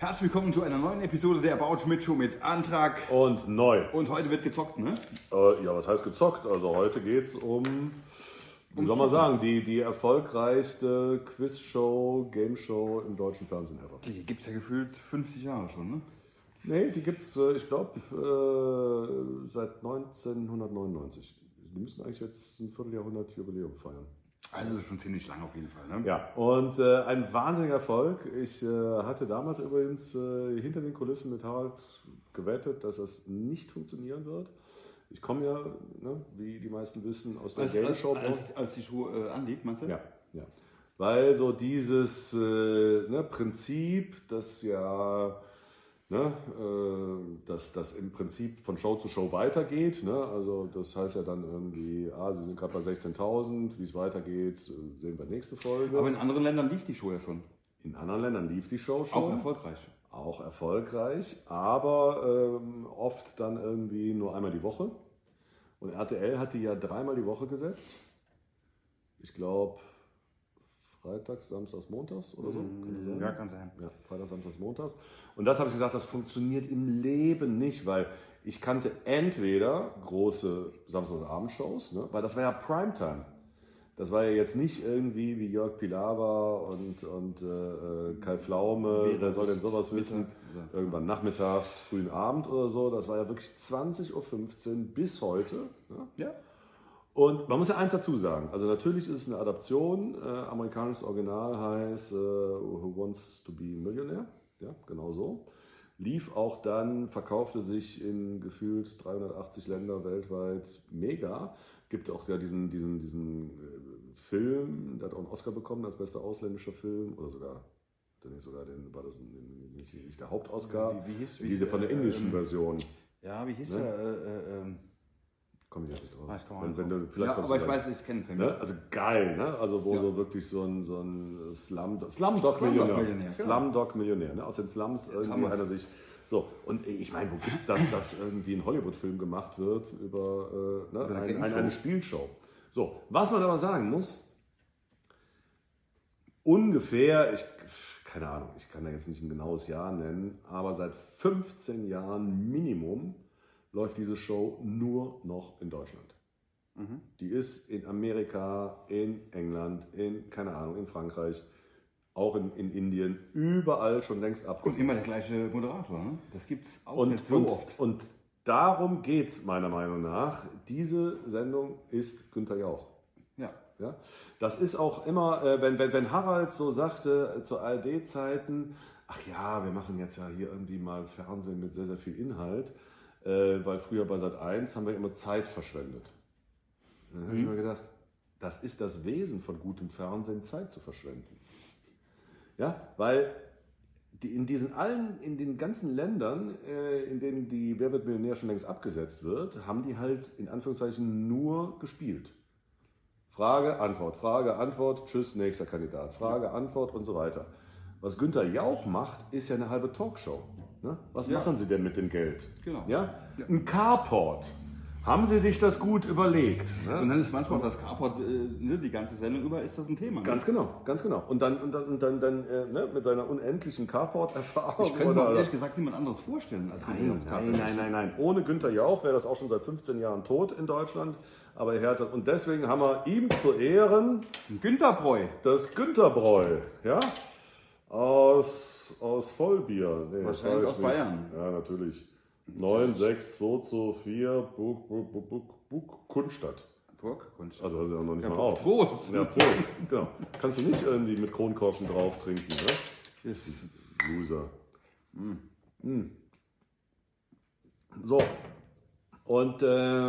Herzlich willkommen zu einer neuen Episode der About Schmidt Show mit Antrag. Und neu. Und heute wird gezockt, ne? Ja, was heißt gezockt? Also heute geht es wie soll man sagen, die erfolgreichste Quizshow, Gameshow im deutschen Fernsehen ever. Die gibt es ja gefühlt 50 Jahre schon, ne? Nee, die gibt es, ich glaube, seit 1999. Die müssen eigentlich jetzt ein Vierteljahrhundert Jubiläum feiern. Also schon ziemlich lang auf jeden Fall, ne? Ja, und ein wahnsinniger Erfolg. Ich hatte damals übrigens hinter den Kulissen mit Harald gewettet, dass das nicht funktionieren wird. Ich komme ja, ne, wie die meisten wissen, aus der Gameshow. Als die Show anlief, meinst du? Ja. Weil so dieses Prinzip, das ja, dass das im Prinzip von Show zu Show weitergeht. Ne? Also das heißt ja dann irgendwie, Sie sind gerade bei 16.000, wie es weitergeht, sehen wir nächste Folge. Aber in anderen Ländern lief die Show ja schon. In anderen Ländern lief die Show schon. Auch erfolgreich. Auch erfolgreich, aber oft dann irgendwie nur einmal die Woche. Und RTL hat die ja dreimal die Woche gesetzt. Ich glaube, Freitags, Samstags, Montags oder so. Kann das sein? Ja, kann sein. Ja, Freitags, Samstags, Montags. Und das habe ich gesagt, das funktioniert im Leben nicht, weil ich kannte entweder große Samstagsabendshows, ne, weil das war ja Primetime. Das war ja jetzt nicht irgendwie wie Jörg Pilawa und Kai Pflaume, wer soll denn sowas wissen, irgendwann nachmittags, frühen Abend oder so. Das war ja wirklich 20.15 Uhr bis heute. Ne? Ja. Und man muss ja eins dazu sagen, also natürlich ist es eine Adaption, amerikanisches Original heißt Who Wants to be a Millionaire, ja, genau so. Lief auch dann, verkaufte sich in gefühlt 380 Länder weltweit mega. Gibt auch ja diesen Film, der hat auch einen Oscar bekommen als bester ausländischer Film oder sogar war das nicht der Hauptoscar, diese von der indischen Version. Ja, wie hieß ne? der? Komme ich jetzt nicht drauf. Wenn du, vielleicht aber ich weiß, ich kenne den Film. Ne? Also geil, ne? Also wo so wirklich so ein Slumdog-Millionär. Slumdog-Millionär, ne? Aus den Slums irgendwie einer sich... So, und ich meine, wo gibt es das, dass irgendwie ein Hollywood-Film gemacht wird über eine Spielshow? So, was man aber sagen muss, ungefähr, keine Ahnung, ich kann da jetzt nicht ein genaues Jahr nennen, aber seit 15 Jahren Minimum läuft diese Show nur noch in Deutschland. Mhm. Die ist in Amerika, in England, in Frankreich, auch in Indien, überall schon längst abgesetzt. Und immer der gleiche Moderator, ne? Das gibt es auch nicht so oft. Und darum geht es meiner Meinung nach. Diese Sendung ist Günther Jauch. Ja? Das ist auch immer, wenn Harald so sagte zu ARD-Zeiten, ach ja, wir machen jetzt ja hier irgendwie mal Fernsehen mit sehr, sehr viel Inhalt, weil früher bei Sat.1 haben wir immer Zeit verschwendet. Dann habe ich mir gedacht, das ist das Wesen von gutem Fernsehen, Zeit zu verschwenden. Ja, weil in den ganzen Ländern, in denen die Wer wird Millionär schon längst abgesetzt wird, haben die halt in Anführungszeichen nur gespielt. Frage, Antwort, tschüss, nächster Kandidat. Frage, Antwort und so weiter. Was Günther Jauch macht, ist ja eine halbe Talkshow. Ne? Was machen Sie denn mit dem Geld? Genau. Ja? Ein Carport. Haben Sie sich das gut überlegt? Ne? Und dann ist manchmal das Carport, die ganze Sendung über, ist das ein Thema. Ne? Ganz genau. Und dann mit seiner unendlichen Carport-Erfahrung. Ich könnte mir ehrlich gesagt niemand anderes vorstellen. Als Nein. Ohne Günther Jauch wäre das auch schon seit 15 Jahren tot in Deutschland. Aber und deswegen haben wir ihm zu Ehren Günther-Bräu. Das Günther-Bräu, ja? Aus Vollbier. Nee, wahrscheinlich aus Bayern. Ja, natürlich. 96224 Burg Kunstadt. Also das ist ja noch nicht mal auf. Prost! Ja, Prost. Genau. Kannst du nicht irgendwie mit Kronkorken drauf trinken, ne? Loser. So. Und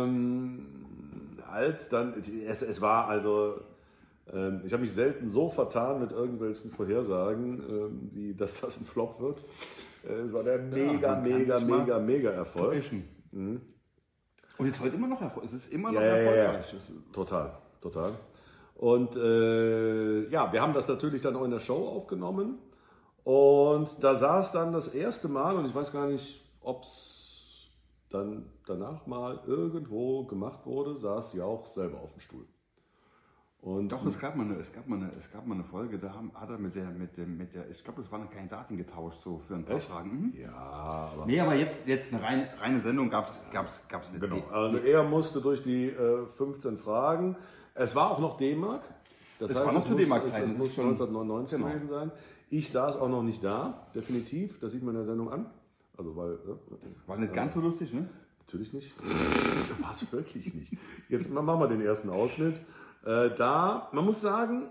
als dann, es war also, ich habe mich selten so vertan mit irgendwelchen Vorhersagen, wie dass das ein Flop wird. Es war der mega Erfolg. Mhm. Und ist heute immer noch erfolgreich. Es ist immer noch erfolgreich. Ja. Total. Und wir haben das natürlich dann auch in der Show aufgenommen. Und da saß dann das erste Mal, und ich weiß gar nicht, ob es dann danach mal irgendwo gemacht wurde, saß Jauch selber auf dem Stuhl. Und doch, es gab mal eine Folge, da hat er mit der, ich glaube, das war eine Kandidatin getauscht, so für ein paar Fragen. Ja, aber. Nee, aber jetzt eine reine Sendung gab's nicht. Genau. Also er musste durch die 15 Fragen. Es war auch noch D-Mark. Das heißt, war noch zu D-Mark-Zeiten. Es muss 1919 gewesen sein. Ich saß auch noch nicht da, definitiv. Das sieht man in der Sendung an. Also, weil. War nicht ganz so lustig, ne? Natürlich nicht. War es wirklich nicht. Jetzt machen wir den ersten Ausschnitt. Man muss sagen,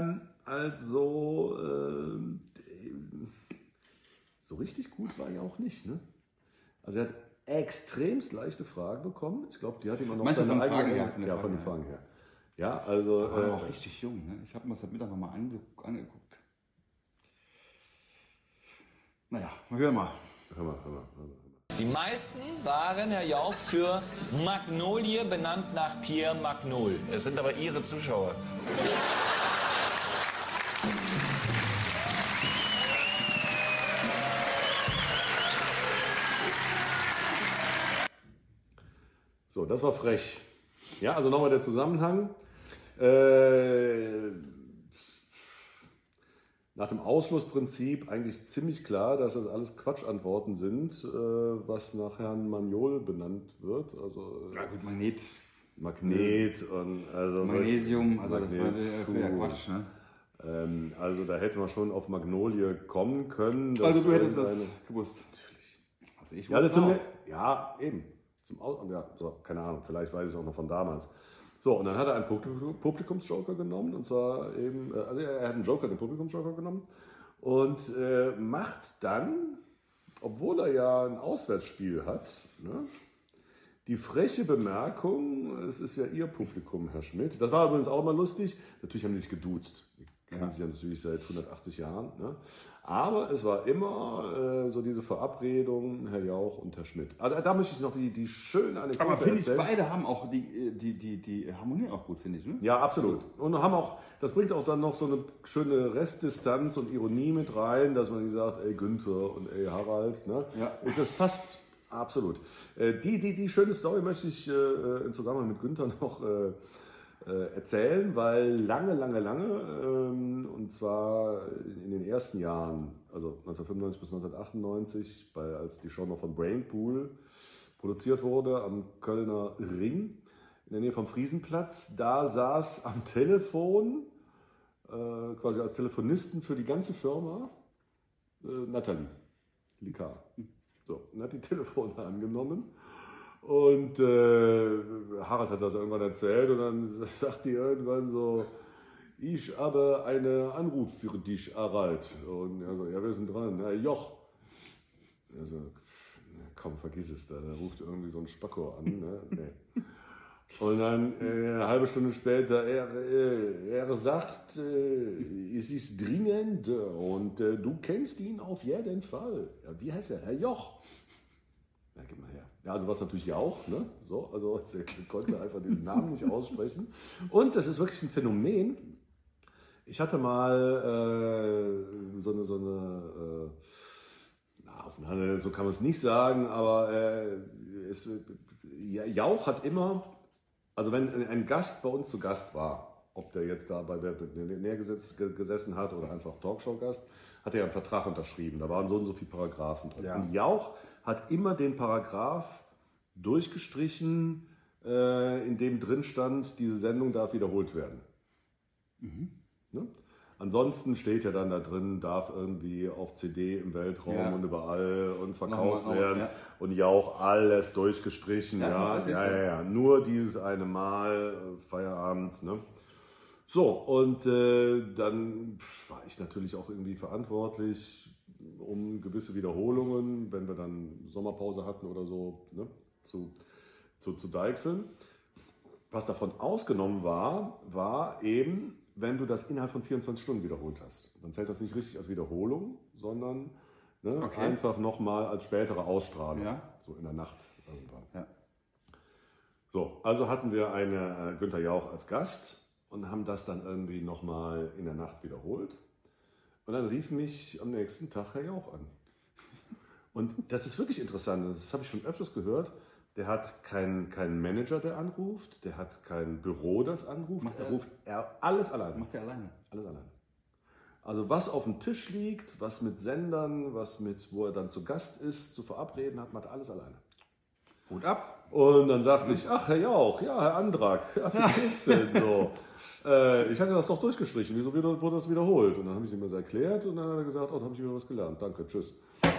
so richtig gut war er auch nicht. Ne? Also er hat extremst leichte Fragen bekommen. Ich glaube, die hat ihm auch noch Meinst seine du von den eigene... Fragen her? Ja, von den Fragen her. Ja, also... Da war er auch richtig jung. Ne? Ich habe mir das Mittag nochmal angeguckt. Naja, hören wir mal. Hör mal. Die meisten waren, Herr Jauch, für Magnolie, benannt nach Pierre Magnol. Es sind aber Ihre Zuschauer. So, das war frech. Ja, also nochmal der Zusammenhang. Nach dem Ausschlussprinzip eigentlich ziemlich klar, dass das alles Quatschantworten sind, was nach Herrn Magnol benannt wird. Also, Ja gut, Magnet. Und also Magnesium, also Magnet, das war ja Quatsch, ne? Also da hätte man schon auf Magnolie kommen können. Also du hättest das gewusst. Natürlich. Also ich Ja, wusste ja, eben. Keine Ahnung, vielleicht weiß ich es auch noch von damals. So, und dann hat er einen Publikumsjoker genommen, und zwar eben, also er hat den Publikumsjoker genommen und macht dann, obwohl er ja ein Auswärtsspiel hat, ne, die freche Bemerkung, es ist ja Ihr Publikum, Herr Schmidt. Das war übrigens auch mal lustig. Natürlich haben die sich geduzt. Die kennen sich ja natürlich seit 180 Jahren. Ne? Aber es war immer so diese Verabredung, Herr Jauch und Herr Schmidt. Also da möchte ich noch die schöne Anekdote Aber finde ich, erzählen. beide haben auch die harmonieren auch gut, finde ich. Ne? Ja, absolut. Und haben auch, das bringt auch dann noch so eine schöne Restdistanz und Ironie mit rein, dass man nicht sagt, ey Günther und ey Harald. Ne? Ja. Und das passt absolut. Die schöne Story möchte ich im Zusammenhang mit Günther noch erzählen, weil lange, und zwar in den ersten Jahren, also 1995 bis 1998, als die Show noch von Brainpool produziert wurde, am Kölner Ring, in der Nähe vom Friesenplatz, da saß am Telefon, quasi als Telefonistin für die ganze Firma, Nathalie Likar. So, und hat die Telefone angenommen. Und Harald hat das irgendwann erzählt und dann sagt die irgendwann so, ich habe einen Anruf für dich, Harald. Und er so, ja, wir sind dran. Ja, Joch. Er so, komm, vergiss es, da ruft irgendwie so ein Spacko an. Ne? Nee. Und dann eine halbe Stunde später, er sagt, es ist dringend und du kennst ihn auf jeden Fall. Ja, wie heißt er? Herr Joch. Ja, gib mal her. Ja, also was natürlich hier auch, ne? So, also er konnte einfach diesen Namen nicht aussprechen. Und das ist wirklich ein Phänomen. Ich hatte mal so eine Auseinandersetzung, so kann man es nicht sagen, aber Jauch hat immer, also wenn ein Gast bei uns zu Gast war, ob der jetzt da bei Wer wird Millionär gesessen hat oder einfach Talkshow-Gast, hat er ja einen Vertrag unterschrieben. Da waren so und so viele Paragraphen drin. Ja. Und Jauch hat immer den Paragraph durchgestrichen, in dem drin stand, diese Sendung darf wiederholt werden. Mhm. Ne? Ansonsten steht ja dann da drin, darf irgendwie auf CD im Weltraum und überall und verkauft werden. Ja. Und Jauch alles durchgestrichen. Ja. Nur dieses eine Mal, Feierabend. Ne? So, und dann war ich natürlich auch irgendwie verantwortlich um gewisse Wiederholungen, wenn wir dann Sommerpause hatten oder so, ne, zu deichseln. Was davon ausgenommen war eben, wenn du das innerhalb von 24 Stunden wiederholt hast. Dann zählt das nicht richtig als Wiederholung, sondern einfach nochmal als spätere Ausstrahlung, so in der Nacht irgendwann. Ja. So, also hatten wir eine Günther Jauch als Gast und haben das dann irgendwie nochmal in der Nacht wiederholt. Und dann rief mich am nächsten Tag Herr Jauch an. Und das ist wirklich interessant, das habe ich schon öfters gehört, Der hat keinen Manager, der anruft. Der hat kein Büro, das anruft. Er ruft alles alleine. Macht er alleine? Alles alleine. Also was auf dem Tisch liegt, was mit Sendern, wo er dann zu Gast ist, zu verabreden hat, macht er alles alleine. Hut ab. Und dann sagte ich, ach Herr Jauch, ja Herr Andrak, ja, wie geht's denn so? Ich hatte das doch durchgestrichen, wieso wurde das wiederholt? Und dann habe ich ihm das erklärt und dann hat er gesagt, oh, dann habe ich wieder was gelernt, danke, tschüss.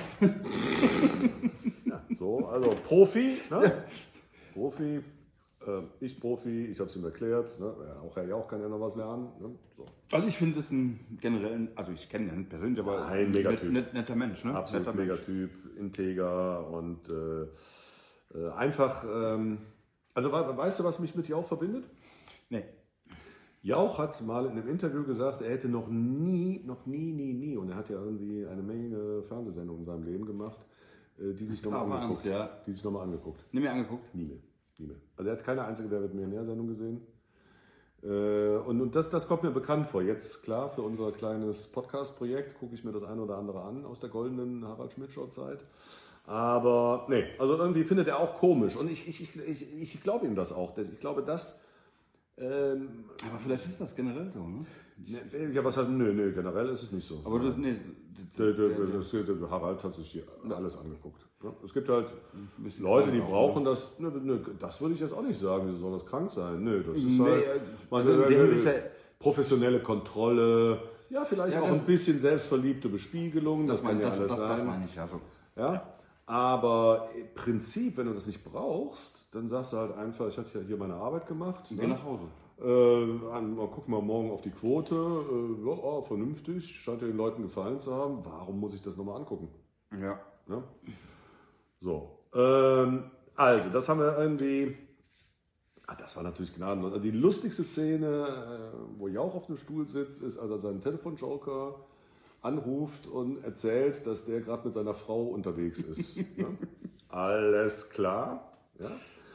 Ja, so, also Profi, ne? Profi, ich Profi, ich habe es ihm erklärt, ne? Auch Herr Jauch kann ja noch was lernen. Ne? So. Also ich finde es einen generellen, also ich kenne ihn nicht persönlich, aber ein Megatyp. Netter Mensch, ne? Absolut netter Megatyp, integer und einfach, also weißt du, was mich mit Jauch verbindet? Nee. Jauch hat mal in einem Interview gesagt, er hätte noch nie, und er hat ja irgendwie eine Menge Fernsehsendungen in seinem Leben gemacht, die sich nochmal angeguckt. Ja. Die sich nochmal angeguckt. Nie mehr angeguckt? Nie mehr. Also er hat keine einzige Wer wird Millionär-Sendung gesehen. Und das kommt mir bekannt vor. Jetzt, klar, für unser kleines Podcast-Projekt gucke ich mir das eine oder andere an aus der goldenen Harald Schmidt-Show-Zeit. Aber nee, also irgendwie findet er auch komisch. Und ich glaube ihm das auch. Ich glaube, das... aber vielleicht ist das generell so, ne? Ja, was halt, nö, generell ist es nicht so. Aber das, nee, der Harald hat sich hier alles angeguckt. Es gibt halt Leute, die brauchen das. Das würde ich jetzt auch nicht sagen, wieso soll das krank sein? Nö, das ist halt professionelle Kontrolle, ja, vielleicht auch ein bisschen selbstverliebte Bespiegelung, das kann ja alles sein. Das meine ich, also. Ja? Aber im Prinzip, wenn du das nicht brauchst, dann sagst du halt einfach, ich hatte ja hier meine Arbeit gemacht. Geh nach Hause. Gucken wir morgen auf die Quote. Vernünftig, scheint ja den Leuten gefallen zu haben. Warum muss ich das nochmal angucken? Ja. So. Also, das haben wir irgendwie. Das war natürlich gnadenlos. Also die lustigste Szene, wo Jauch auf dem Stuhl sitzt, ist, als er seinen Telefonjoker anruft und erzählt, dass der gerade mit seiner Frau unterwegs ist. Ne? Alles klar. Ja?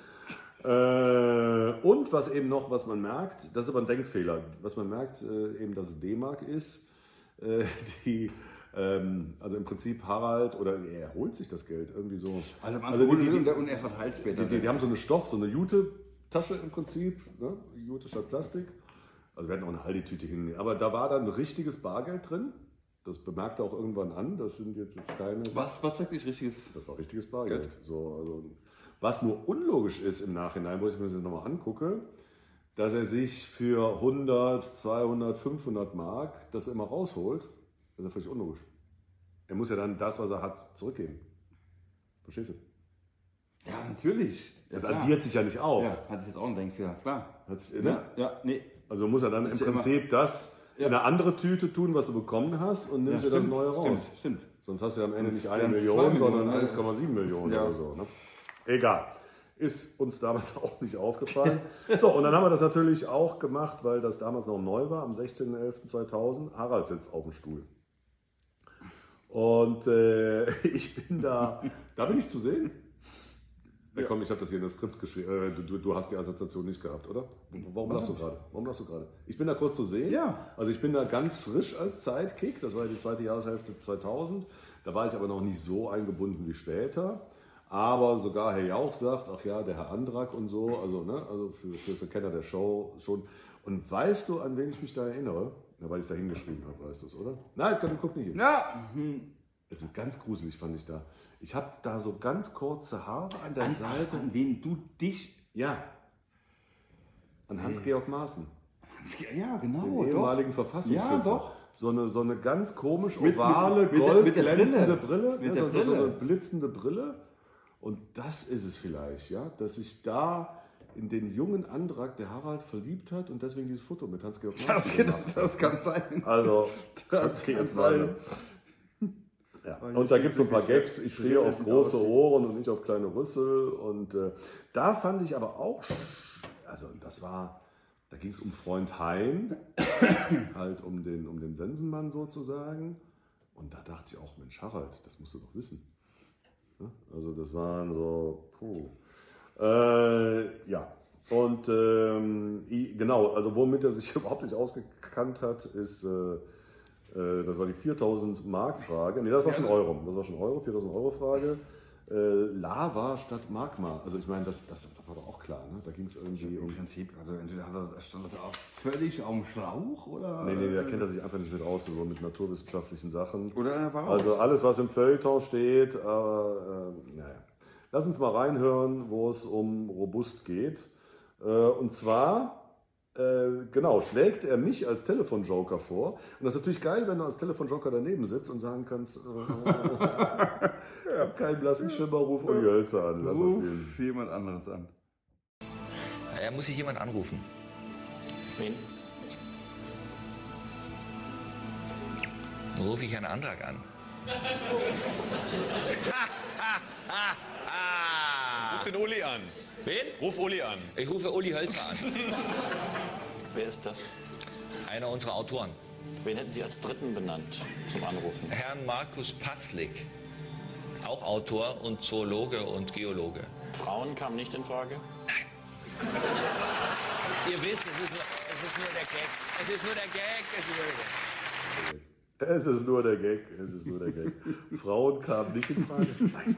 Und was eben noch, was man merkt, das ist aber ein Denkfehler, was man merkt, eben, dass es D-Mark ist, also im Prinzip Harald, oder er holt sich das Geld irgendwie so. Und er verteilt später. Die haben so eine Stoff, so eine Jute-Tasche im Prinzip, ne? Jute statt Plastik. Also wir hatten auch eine Aldi-Tüte hin, aber da war dann richtiges Bargeld drin. Das bemerkte auch irgendwann an, das sind jetzt keine... Was wirklich richtiges? Das war richtiges Bargeld. So, also, was nur unlogisch ist im Nachhinein, wo ich mir das nochmal angucke, dass er sich für 100, 200, 500 Mark das immer rausholt, das ist ja völlig unlogisch. Er muss ja dann das, was er hat, zurückgeben. Verstehst du? Ja, natürlich. Das addiert sich ja nicht auf. Ja, hat sich jetzt auch ein Denkfehler, klar. Nee. Also muss er dann im Prinzip das in eine andere Tüte tun, was du bekommen hast, und nimmst dir das neue raus. Stimmt. Sonst hast du ja am Ende nicht 1 Million, sondern 1,7 Millionen oder so. Ne? Egal. Ist uns damals auch nicht aufgefallen. So, und dann haben wir das natürlich auch gemacht, weil das damals noch neu war, am 16.11.2000. Harald sitzt auf dem Stuhl. Und ich bin da bin ich zu sehen. Ja. Komm, ich habe das hier in das Skript geschrieben. Du hast die Assoziation nicht gehabt, oder? Warum lachst du gerade? Ich bin da kurz zu sehen. Ja. Also ich bin da ganz frisch als Sidekick. Das war ja die zweite Jahreshälfte 2000. Da war ich aber noch nicht so eingebunden wie später. Aber sogar Herr Jauch sagt, ach ja, der Herr Andrak und so. Also, ne, also für Kenner der Show schon. Und weißt du, an wen ich mich da erinnere? Ja, weil ich es da hingeschrieben habe, weißt du es, oder? Nein, guck nicht hin. Ja. Es ist ganz gruselig, fand ich da. Ich habe da so ganz kurze Haare an der Seite. An wen du dich... Ja. An Hans-Georg Maaßen. Ja, genau. Den ehemaligen Verfassungsschützer. Ja, doch. So eine ganz komisch ovale, goldglänzende Brille. So eine blitzende Brille. Und das ist es vielleicht, ja, dass sich da in den jungen Andrak der Harald verliebt hat und deswegen dieses Foto mit Hans-Georg Maaßen gemacht hat. Das kann sein. Also, das kann sein. Ja. Und da gibt es so ein paar Gags. Ich stehe auf große Ohren und nicht auf kleine Rüssel. Und da fand ich aber auch, also da ging es um Freund Hein, halt um den Sensenmann sozusagen. Und da dachte ich auch, Mensch, Harald, das musst du doch wissen. Also das waren so, ja. Und genau, also womit er sich überhaupt nicht ausgekannt hat, ist... das war die 4.000 Mark Frage. Nee, das war schon Euro. Das war schon Euro, 4.000 Euro Frage. Lava statt Magma. Also ich meine, das war doch auch klar, ne? Da ging es irgendwie im Prinzip, also entweder stand er da völlig auf dem Schlauch oder... Nee, da kennt er sich einfach nicht mit aus, so mit naturwissenschaftlichen Sachen. Oder er war also alles, was im Feuilleton steht, aber naja. Lass uns mal reinhören, wo es um Robust geht. Und zwar... genau, schlägt er mich als Telefonjoker vor. Und das ist natürlich geil, wenn du als Telefonjoker daneben sitzt und sagen kannst, ich habe keinen blassen Schimmer, ruf Uli Hölzer an. Ruf jemand anderes an. Er muss sich jemand anrufen. Wen? Dann rufe ich Herrn Antrag an. Ruf den Uli an. Wen? Ruf Uli an. Ich rufe Uli Hölzer an. Wer ist das? Einer unserer Autoren. Wen hätten Sie als Dritten benannt zum Anrufen? Herrn Markus Paslik. Auch Autor und Zoologe und Geologe. Frauen kamen nicht in Frage? Nein. Ihr wisst, es ist nur der Gag. Es ist nur der Gag. Es ist nur der Gag. Es ist nur der Gag. Frauen kamen nicht in Frage. Nein.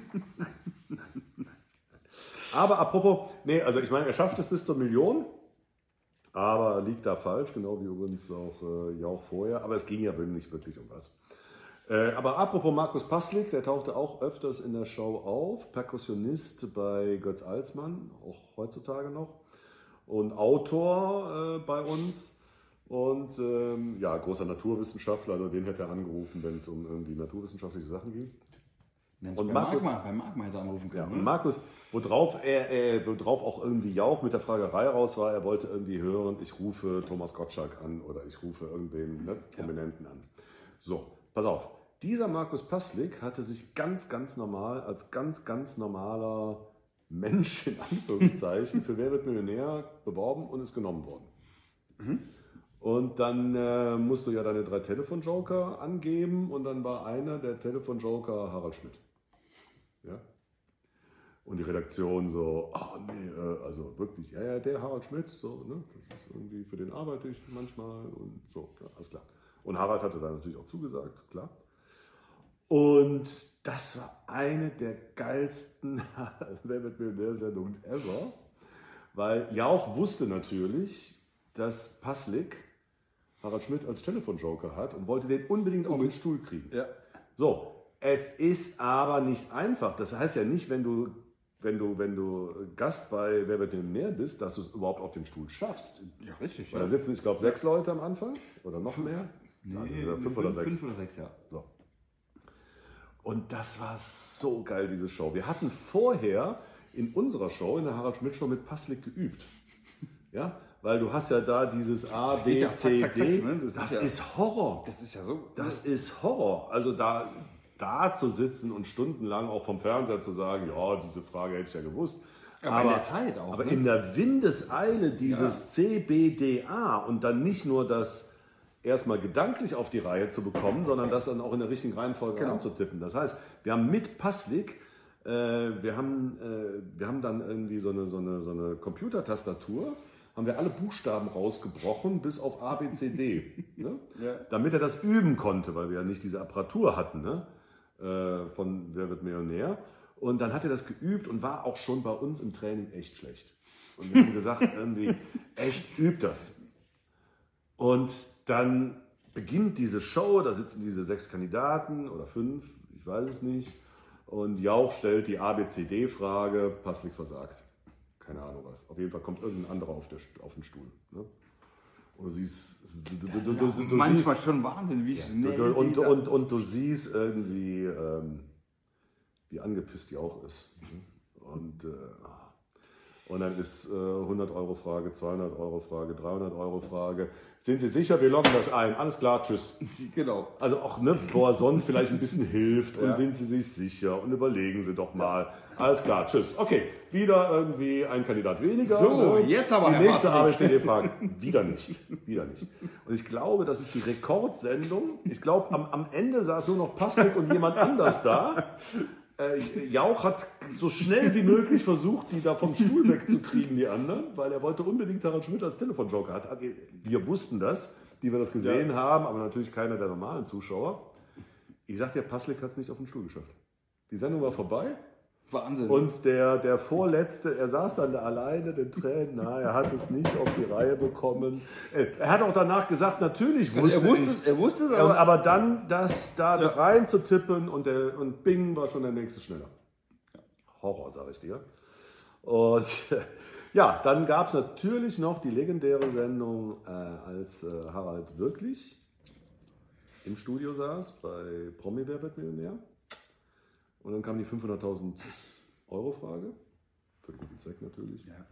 Aber apropos, nee, also ich meine, er schafft es bis zur Million, aber liegt da falsch, genau wie übrigens auch Jauch vorher, aber es ging ja nicht wirklich um was. Aber apropos Markus Paslik, der tauchte auch öfters in der Show auf, Perkussionist bei Götz Alsmann, auch heutzutage noch, und Autor bei uns und ja, großer Naturwissenschaftler, also den hätte er angerufen, wenn es um irgendwie naturwissenschaftliche Sachen ging. Mensch, Und bei Markus, Magma hätte er anrufen können. Ja, und Markus, worauf auch irgendwie Jauch mit der Fragerei raus war, er wollte irgendwie hören, ich rufe Thomas Gottschalk an oder ich rufe irgendwen Prominenten an. So, pass auf. Dieser Markus Paslik hatte sich ganz normal, als ganz normaler Mensch in Anführungszeichen für Wer wird Millionär beworben und ist genommen worden. Und dann musst du ja deine 3 Telefonjoker angeben und dann war einer der Telefonjoker Harald Schmidt. Ja? Und die Redaktion so, also wirklich, ja, der Harald Schmidt, so, ne, das ist irgendwie, für den arbeite ich manchmal und so, ja, alles klar. Und Harald hatte da natürlich auch zugesagt, klar. Und das war eine der geilsten Wer wird Millionär-Sendungen ever, weil Jauch wusste natürlich, dass Paslik Harald Schmidt als Telefonjoker hat und wollte den unbedingt auf den Stuhl kriegen. Ja. So, es ist aber nicht einfach. Das heißt ja nicht, wenn du Gast bei Wer wird Millionär bist, dass du es überhaupt auf den Stuhl schaffst. Ja, richtig. Weil da sitzen, ich glaube, 6 Leute am Anfang oder noch mehr. Nee, also 5 oder 6. 5 oder 6, ja. So. Und das war so geil, diese Show. Wir hatten vorher in unserer Show, in der Harald Schmidt Show, mit Paslik geübt. Ja, weil du hast ja da dieses A, B, C, D. Das ist Horror. Das ist ja so. Das ist Horror. Also da zu sitzen und stundenlang auch vom Fernseher zu sagen, ja, diese Frage hätte ich ja gewusst. Aber in der Zeit auch. Aber in der Windeseile dieses C, B, D, A und dann nicht nur das erstmal gedanklich auf die Reihe zu bekommen, sondern das dann auch in der richtigen Reihenfolge anzutippen. Das heißt, wir haben mit Paslik, wir haben dann irgendwie so eine Computertastatur, haben wir alle Buchstaben rausgebrochen, bis auf A, B, C, D. Ne? Ja. Damit er das üben konnte, weil wir ja nicht diese Apparatur hatten, ne? Von Wer wird Millionär. Und dann hat er das geübt und war auch schon bei uns im Training echt schlecht. Und wir haben gesagt, irgendwie, echt, übt das. Und dann beginnt diese Show, da sitzen diese 6 Kandidaten oder 5, ich weiß es nicht. Und Jauch stellt die ABCD-Frage, Paslik versagt. Keine Ahnung was. Auf jeden Fall kommt irgendein anderer auf den Stuhl. Ne? Und du siehst, du manchmal siehst, schon Wahnsinn, wie schnell. Und du siehst irgendwie, wie angepisst Jauch ist. Und dann ist 100-Euro-Frage, 200-Euro-Frage, 300-Euro-Frage. Sind Sie sicher, wir loggen das ein? Alles klar, tschüss. Genau. Also auch, ne, wo er sonst vielleicht ein bisschen hilft und sind Sie sich sicher und überlegen Sie doch mal. Alles klar, tschüss. Okay, wieder irgendwie ein Kandidat weniger. So, jetzt aber die nächste ABCD-Frage. Wieder nicht. Und ich glaube, das ist die Rekordsendung. Ich glaube, am Ende saß nur noch Paslik und jemand anders da. Jauch hat so schnell wie möglich versucht, die da vom Stuhl wegzukriegen, die anderen, weil er wollte unbedingt Harald Schmidt als Telefonjoker. Wir wussten das, die wir das gesehen haben, aber natürlich keiner der normalen Zuschauer. Ich sag dir, Paslik hat es nicht auf den Stuhl geschafft. Die Sendung war vorbei Wahnsinn. Und der Vorletzte, er saß dann da alleine, den Tränen nahe, er hat es nicht auf die Reihe bekommen. Er hat auch danach gesagt, natürlich wusste er wusste es, aber dann das da rein zu tippen und Bing war schon der nächste schneller. Horror, sag ich dir. Und ja, dann gab es natürlich noch die legendäre Sendung, als Harald wirklich im Studio saß bei Promi Wer wird Millionär. Und dann kam die 500.000 Euro Frage, für den guten Zweck natürlich. Ja.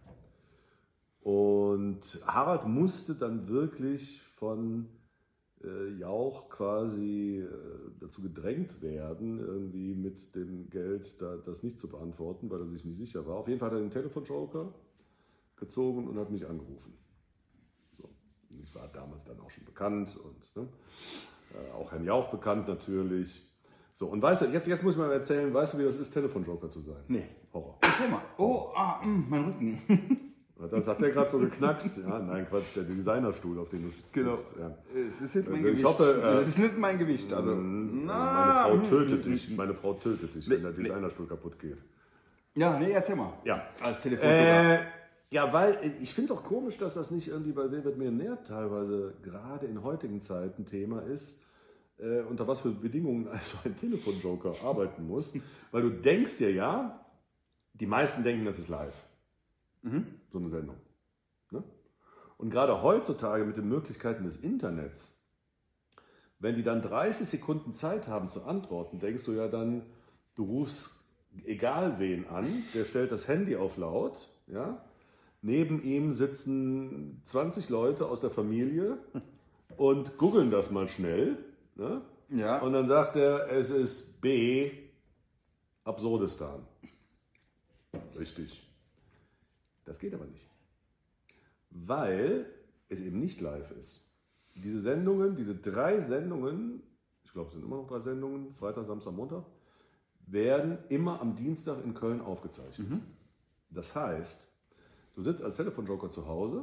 Und Harald musste dann wirklich von Jauch quasi dazu gedrängt werden, irgendwie mit dem Geld das nicht zu beantworten, weil er sich nicht sicher war. Auf jeden Fall hat er den Telefonjoker gezogen und hat mich angerufen. So. Ich war damals dann auch schon bekannt und auch Herrn Jauch bekannt natürlich. So, und weißt du, jetzt muss ich mal erzählen, weißt du, wie das ist, Telefonjoker zu sein? Nee. Horror. Erzähl mal. Oh, mein Rücken. Das hat der gerade so geknackst. Ja, nein, Quatsch, der Designerstuhl, auf dem du sitzt. Genau. Ja. Es ist nicht mein Gewicht. Ich hoffe, es ist nicht mein Gewicht. Also, meine Frau tötet dich. Meine Frau tötet dich, wenn der Designerstuhl kaputt geht. Ja, nee, erzähl mal. Ja. Als Telefonjoker. Ja, weil ich finde es auch komisch, dass das nicht irgendwie bei Wer wird Millionär teilweise gerade in heutigen Zeiten Thema ist. Unter was für Bedingungen also ein Telefonjoker arbeiten muss. Weil du denkst dir ja, die meisten denken, das ist live. So eine Sendung. Ne? Und gerade heutzutage mit den Möglichkeiten des Internets, wenn die dann 30 Sekunden Zeit haben zu antworten, denkst du ja dann, du rufst egal wen an, der stellt das Handy auf laut, ja? Neben ihm sitzen 20 Leute aus der Familie und googeln das mal schnell. Ne? Ja. Und dann sagt er, es ist B, Absurdistan. Richtig. Das geht aber nicht. Weil es eben nicht live ist. Diese Sendungen, diese 3 Sendungen, ich glaube es sind immer noch 3 Sendungen, Freitag, Samstag, Montag, werden immer am Dienstag in Köln aufgezeichnet. Das heißt, du sitzt als Telefonjoker zu Hause.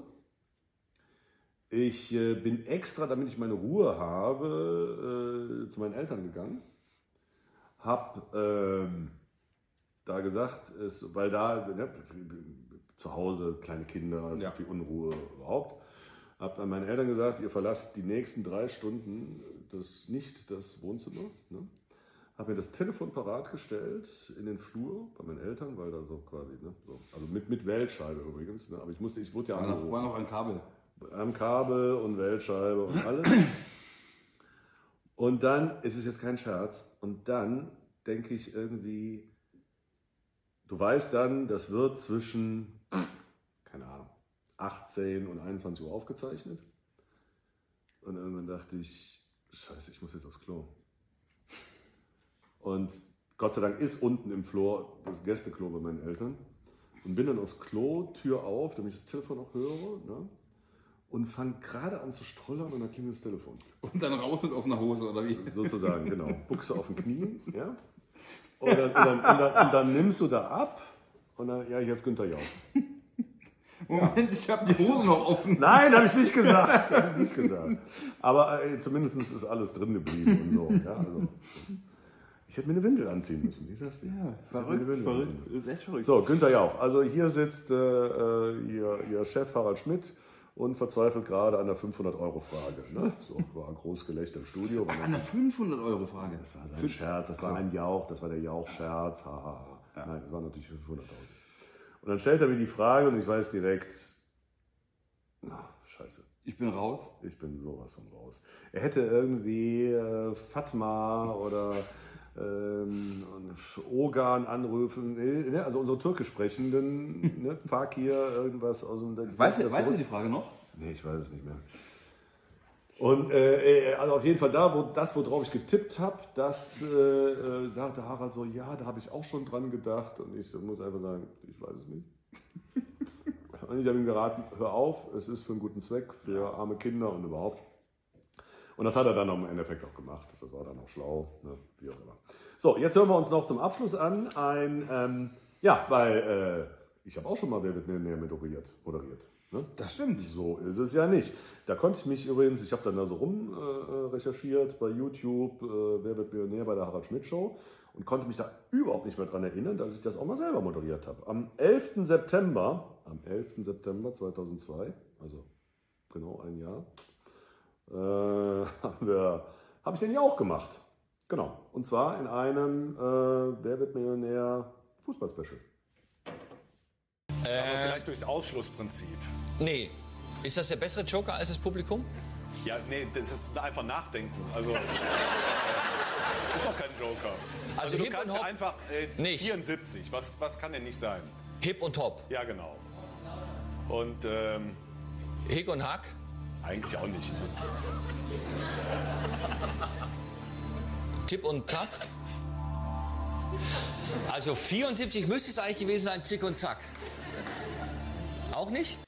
Ich bin extra, damit ich meine Ruhe habe, zu meinen Eltern gegangen. Hab da gesagt, weil da zu Hause kleine Kinder, zu viel Unruhe überhaupt. Hab an meinen Eltern gesagt, ihr verlasst die nächsten 3 Stunden nicht das Wohnzimmer. Ne? Habe mir das Telefon parat gestellt in den Flur bei meinen Eltern, weil da so quasi, also mit Wählscheibe übrigens. Ne? Aber ich wurde ja angerufen. War noch ein Kabel. Am Kabel und Wählscheibe und alles. Und dann, es ist jetzt kein Scherz, und dann denke ich irgendwie, du weißt dann, das wird zwischen, keine Ahnung, 18 und 21 Uhr aufgezeichnet. Und irgendwann dachte ich, scheiße, ich muss jetzt aufs Klo. Und Gott sei Dank ist unten im Flur das Gästeklo bei meinen Eltern. Und bin dann aufs Klo, Tür auf, damit ich das Telefon auch höre. Ne? Und fange gerade an zu strollern und dann ging das Telefon. Und dann raus mit offener Hose, oder wie? Sozusagen, genau. Buchse auf den Knien, ja. Und dann nimmst du da ab und dann, ja, hier ist Günther Jauch. Moment, ich habe die Hose noch offen. Nein, habe ich nicht gesagt. Aber zumindest ist alles drin geblieben und so. Ja, also. Ich hätte mir eine Windel anziehen müssen, wie sagst du? Ja, verrückt. Das ist echt verrückt. So, Günther Jauch. Also hier sitzt ihr Chef Harald Schmidt und verzweifelt gerade an der 500-Euro-Frage. Ne? So, war ein großes Gelächter im Studio. Ach, an der 500-Euro-Frage? Das war sein Scherz, das war ein Jauch, das war der Jauch-Scherz. Ja. Nein, das war natürlich 500.000. Und dann stellt er mir die Frage und ich weiß direkt, scheiße. Ich bin raus? Ich bin sowas von raus. Er hätte irgendwie Fatma oder Ogan anrufen, also unsere türkisch sprechenden, ne, Fakir, irgendwas aus dem... Weißt du die Frage noch? Nee, ich weiß es nicht mehr. Und also auf jeden Fall worauf ich getippt habe, das sagte Harald so, ja, da habe ich auch schon dran gedacht. Und ich muss einfach sagen, ich weiß es nicht. Und ich habe ihm geraten, hör auf, es ist für einen guten Zweck, für arme Kinder und überhaupt. Und das hat er dann im Endeffekt auch gemacht. Das war dann auch schlau, ne? Wie auch immer. So, jetzt hören wir uns noch zum Abschluss an weil ich habe auch schon mal Wer wird Millionär moderiert. Ne? Das stimmt. So ist es ja nicht. Da konnte ich mich übrigens, ich habe dann da so rum recherchiert bei YouTube, Wer wird Millionär bei der Harald Schmidt Show. und konnte mich da überhaupt nicht mehr dran erinnern, dass ich das auch mal selber moderiert habe. Am 11. September 2002, also genau ein Jahr, habe ich den ja auch gemacht. Genau. Und zwar in einem Wer wird Millionär Fußballspecial. Aber vielleicht durchs Ausschlussprinzip. Nee. Ist das der bessere Joker als das Publikum? Ja, nee, das ist einfach Nachdenken. Also, ist doch kein Joker. Also du Hip kannst und Hop einfach nicht. 74, was kann denn nicht sein? Hip und Hop. Ja, genau. Und Hick und Hack. eigentlich auch nicht. Ne? Tipp und Tap. Also 74 müsste es eigentlich gewesen sein, Zick und Zack. Auch nicht?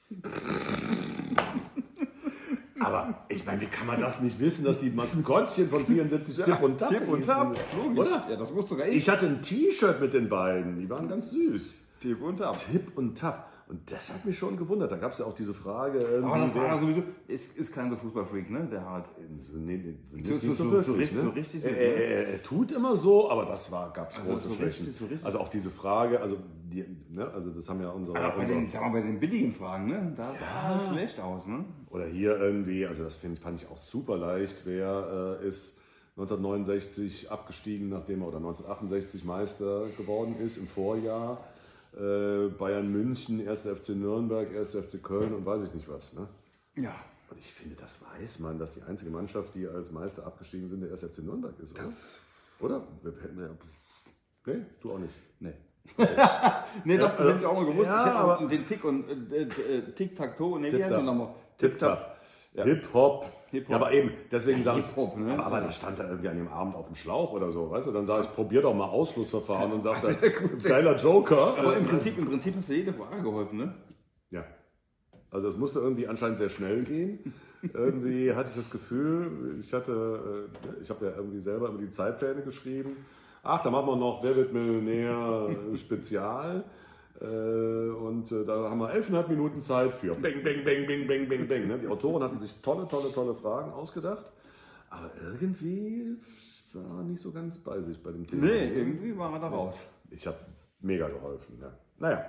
Aber ich meine, wie kann man das nicht wissen, dass die Maskottchen von 74 Tipp und Tap hießen? Logisch. Oder? Ja, das wusste sogar ich. Ich hatte ein T-Shirt mit den beiden, die waren ganz süß. Tipp und Tap. Tipp und Tap. Und das hat mich schon gewundert. Da gab es ja auch diese Frage. Irgendwie, Aber das war sowieso, ist kein so Fußballfreak, ne? Der hat. So richtig. Er tut immer so, aber das gab es große Schwächen. Also auch diese Frage, also das haben ja unsere. Bei den billigen Fragen, ne? Da sah es schlecht aus, ne? Oder hier irgendwie, also das fand ich auch super leicht. Wer ist 1969 abgestiegen, nachdem er oder 1968 Meister geworden ist im Vorjahr? Bayern München, 1. FC Nürnberg, 1. FC Köln und weiß ich nicht was. Ne? Ja. Und ich finde, das weiß man, dass die einzige Mannschaft, die als Meister abgestiegen sind, der 1. FC Nürnberg ist, oder? Nee, du auch nicht. Nee. Nee, das hätte ich auch mal gewusst. Ja, ich hätte aber auch den Tick und Tic-Tac-Toe, nee, wie heißt das nochmal? Tip-Tap. Ja. Hip-Hop. Hip-Hop. Ja, aber eben, deswegen sage ich, Hip-Hop, ne? aber da stand er irgendwie an dem Abend auf dem Schlauch oder so, weißt du? Dann sage ich, probier doch mal Ausschlussverfahren und sagt, geiler Joker. Aber im Prinzip hast du jede Frage geholfen, ne? Ja. Also es musste irgendwie anscheinend sehr schnell gehen. Irgendwie hatte ich das Gefühl, ich habe ja irgendwie selber immer die Zeitpläne geschrieben. Ach, da machen wir noch Wer wird Millionär Spezial. Und da haben wir 11,5 Minuten Zeit für. Bang, bang, bang, bang, bang, bang, bang. Ne? Die Autoren hatten sich tolle Fragen ausgedacht. Aber irgendwie war er nicht so ganz bei sich bei dem Thema. Nee, irgendwie war er da raus. Ich habe mega geholfen. Ja. Naja,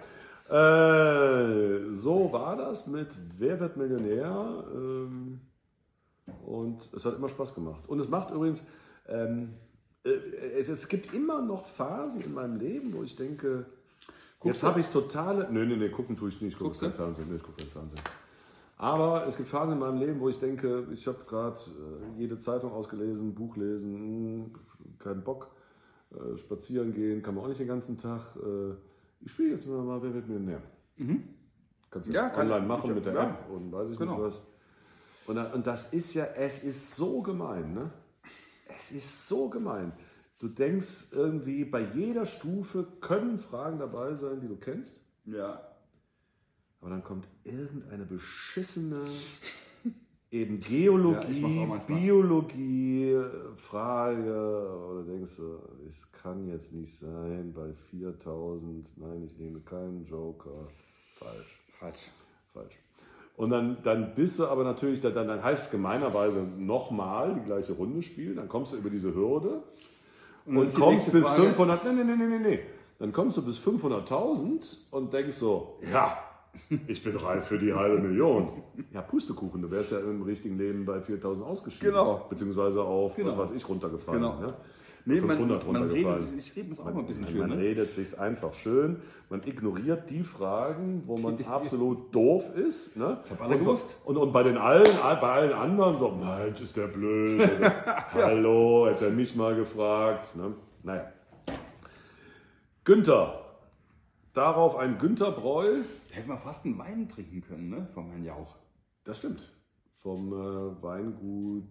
so war das mit Wer wird Millionär. Und es hat immer Spaß gemacht. Und es macht übrigens, es gibt immer noch Phasen in meinem Leben, wo ich denke, jetzt habe ich totale. Nee, gucken tue ich nicht. Ich gucke kein Fernsehen. Aber es gibt Phasen in meinem Leben, wo ich denke, ich habe gerade jede Zeitung ausgelesen, Buch lesen, keinen Bock. Spazieren gehen kann man auch nicht den ganzen Tag. Ich spiele jetzt mal Wer wird Millionär. Kannst du online machen mit der App und weiß ich nicht was. Und das ist ja, es ist so gemein, ne? Es ist so gemein. Du denkst irgendwie, bei jeder Stufe können Fragen dabei sein, die du kennst. Ja. Aber dann kommt irgendeine beschissene, eben Geologie, Biologie, Frage. Oder denkst du, es kann jetzt nicht sein, bei 4000, nein, ich nehme keinen Joker. Falsch. Und dann bist du aber natürlich, dann heißt es gemeinerweise nochmal die gleiche Runde spielen, dann kommst du über diese Hürde und kommst bis 500, nee. Dann kommst du bis 500.000 und denkst so, ja, ich bin reif für die halbe Million. Ja, Pustekuchen, du wärst ja im richtigen Leben bei 4.000 ausgeschieden. Genau. Beziehungsweise auf, was weiß ich, runtergefallen. Genau. Ne? Nee, 500 runtergefallen. Ich rede es auch mal ein bisschen schön. Man redet sich einfach schön. Man ignoriert die Fragen, wo man absolut doof ist. Ne? Ich habe alle gewusst. Und bei allen anderen so, Mensch, ist der blöd. Hallo, hätte er mich mal gefragt. Ne? Naja. Günther. Darauf ein Günther-Bräu. Da hätten wir fast einen Wein trinken können, ne? Vom Herrn Jauch. Das stimmt. Vom Weingut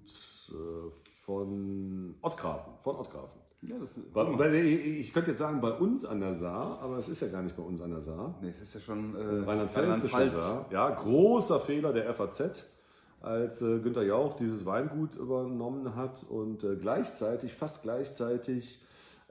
von Ottgrafen. Ja, das ist ich könnte jetzt sagen, bei uns an der Saar, aber es ist ja gar nicht bei uns an der Saar. Nee, es ist ja schon Rheinland-Pfälzische Saar. Ja, großer Fehler der FAZ, als Günther Jauch dieses Weingut übernommen hat und fast gleichzeitig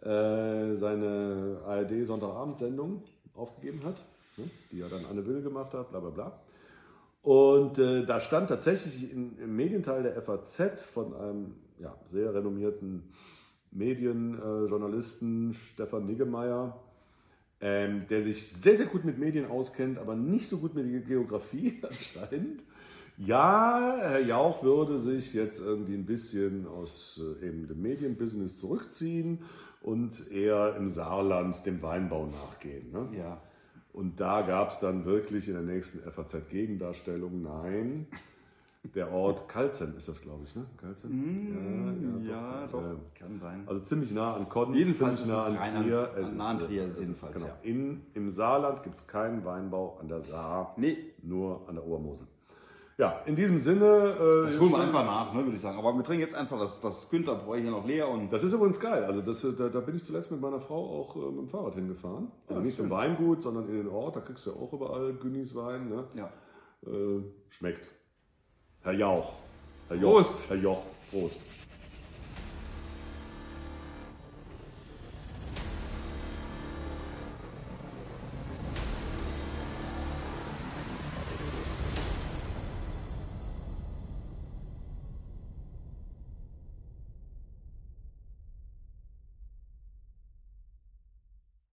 seine ARD-Sonntagabendsendung aufgegeben hat, ne, die ja dann Anne Will gemacht hat, bla bla bla. Und da stand tatsächlich im Medienteil der FAZ von einem sehr renommierten Medienjournalisten Stefan Niggemeier, der sich sehr, sehr gut mit Medien auskennt, aber nicht so gut mit der Geografie anscheinend. Ja, Herr Jauch würde sich jetzt irgendwie ein bisschen aus eben dem Medienbusiness zurückziehen und eher im Saarland dem Weinbau nachgehen. Ne? Ja. Und da gab es dann wirklich in der nächsten FAZ-Gegendarstellung, nein, der Ort Kalzen ist das, glaube ich, ne? Kalzen? Ja, doch, kann sein. Also ziemlich nah an Konz, Jedenfalls ziemlich nah an Trier. Nah an Trier, jedenfalls, genau. ja. Im Saarland gibt es keinen Weinbau an der Saar, nur an der Obermosel. Ja, in diesem Sinne... das holen wir einfach nach, ne, würde ich sagen. Aber wir trinken jetzt einfach das Günther-Bräu hier noch leer. Und das ist übrigens geil. Also da bin ich zuletzt mit meiner Frau auch mit dem Fahrrad hingefahren. Also nicht zum Weingut, sondern in den Ort. Da kriegst du ja auch überall Günnis Wein. Ne? Ja. Schmeckt. Herr Jauch. Prost. Herr Joch. Prost.